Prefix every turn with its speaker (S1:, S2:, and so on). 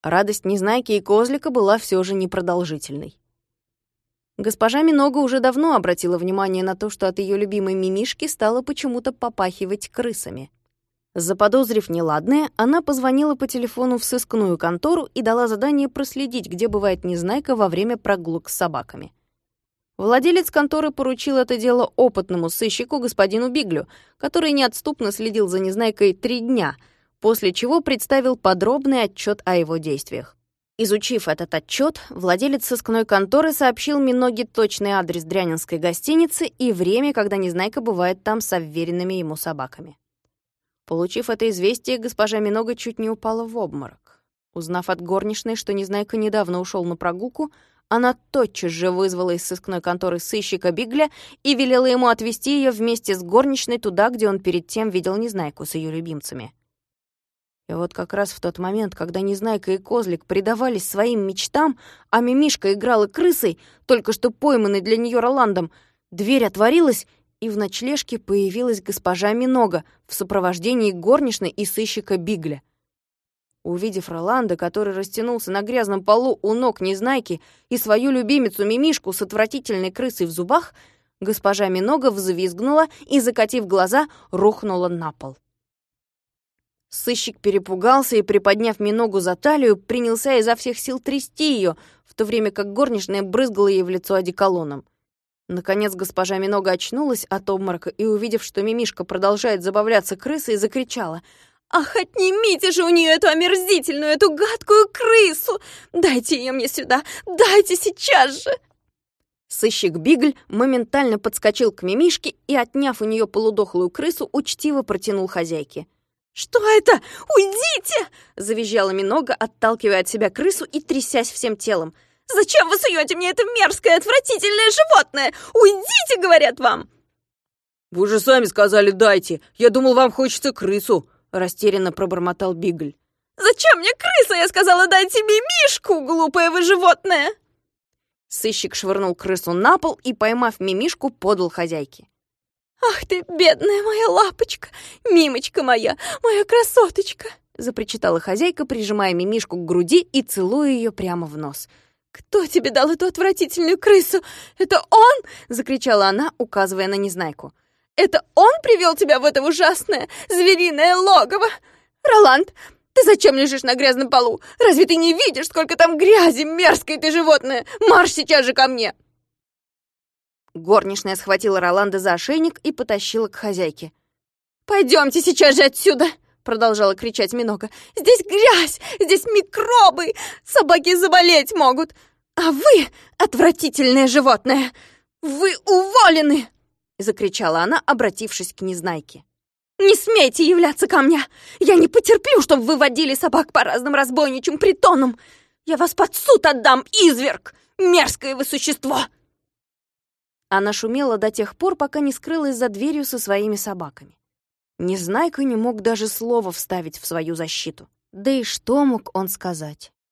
S1: Радость Незнайки и Козлика была все же непродолжительной. Госпожа Минога уже давно обратила внимание на то, что от ее любимой Мимишки стало почему-то попахивать крысами. Заподозрив неладное, она позвонила по телефону в сыскную контору и дала задание проследить, где бывает Незнайка во время прогулок с собаками. Владелец конторы поручил это дело опытному сыщику господину Биглю, который неотступно следил за Незнайкой 3 дня, после чего представил подробный отчет о его действиях. Изучив этот отчет, владелец сыскной конторы сообщил Миноге точный адрес дрянинской гостиницы и время, когда Незнайка бывает там с уверенными ему собаками. Получив это известие, госпожа Минога чуть не упала в обморок. Узнав от горничной, что Незнайка недавно ушел на прогулку, она тотчас же вызвала из сыскной конторы сыщика Бигля и велела ему отвезти ее вместе с горничной туда, где он перед тем видел Незнайку с ее любимцами. И вот как раз в тот момент, когда Незнайка и Козлик предавались своим мечтам, а Мимишка играла крысой, только что пойманной для нее Роландом, дверь отворилась, и в ночлежке появилась госпожа Минога в сопровождении горничной и сыщика Бигля. Увидев Роланда, который растянулся на грязном полу у ног Незнайки, и свою любимицу Мимишку с отвратительной крысой в зубах, госпожа Минога взвизгнула и, закатив глаза, рухнула на пол. Сыщик перепугался и, приподняв Миногу за талию, принялся изо всех сил трясти ее, в то время как горничная брызгала ей в лицо одеколоном. Наконец госпожа Минога очнулась от обморока и, увидев, что Мимишка продолжает забавляться крысой, закричала: «Ах, отнимите же у нее эту омерзительную, эту гадкую крысу! Дайте ее мне сюда! Дайте сейчас же!» Сыщик Бигль моментально подскочил к Мимишке и, отняв у нее полудохлую крысу, учтиво протянул хозяйке. «Что это? Уйдите!» — завизжала Минога, отталкивая от себя крысу и трясясь всем телом. «Зачем вы суете мне это мерзкое, отвратительное животное? Уйдите, говорят вам!»
S2: «Вы же сами сказали «дайте». Я думал, вам хочется крысу», — растерянно пробормотал Бигль.
S1: «Зачем мне крыса? Я сказала, дайте Мимишку, глупое вы животное!» Сыщик швырнул крысу на пол и, поймав Мимишку, подал хозяйке. «Ах ты, бедная моя лапочка, Мимочка моя, моя красоточка!» — запричитала хозяйка, прижимая Мимишку к груди и целуя ее прямо в нос. «Кто тебе дал эту отвратительную крысу? Это он?» — закричала она, указывая на Незнайку. «Это он привел тебя в это ужасное звериное логово? Роланд, ты зачем лежишь на грязном полу? Разве ты не видишь, сколько там грязи, мерзкое ты животное? Марш сейчас же ко мне!» Горничная схватила Роланда за ошейник и потащила к хозяйке. «Пойдемте сейчас же отсюда!» — продолжала кричать Минога. «Здесь грязь, здесь микробы, собаки заболеть могут. А вы, отвратительное животное, вы уволены!» — закричала она, обратившись к Незнайке. «Не смейте являться ко мне! Я не потерплю, чтобы вы водили собак по разным разбойничьим притонам! Я вас под суд отдам, изверг! Мерзкое вы существо!» Она шумела до тех пор, пока не скрылась за дверью со своими собаками. Незнайка не мог даже слова вставить в свою защиту. Да и что мог он сказать?